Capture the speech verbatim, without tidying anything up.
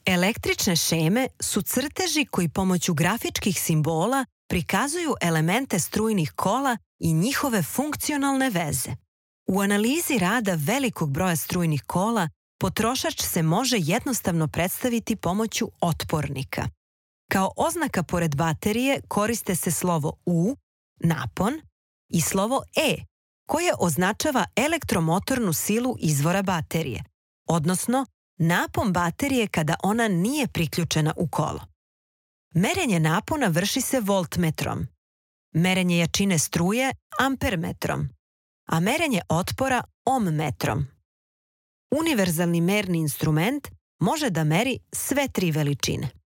Električne šeme su crteži koji pomoću grafičkih simbola prikazuju elemente strujnih kola i njihove funkcionalne veze. U analizi rada velikog broja strujnih kola potrošač se može jednostavno predstaviti pomoću otpornika. Kao oznaka pored baterije koriste se slovo U, napon, i slovo E, koje označava elektromotornu silu izvora baterije, odnosno napon baterije kada ona nije priključena u kolo. Merenje napona vrši se voltmetrom, merenje jačine struje ampermetrom, a merenje otpora ohmmetrom. Univerzalni merni instrument može da meri sve tri veličine.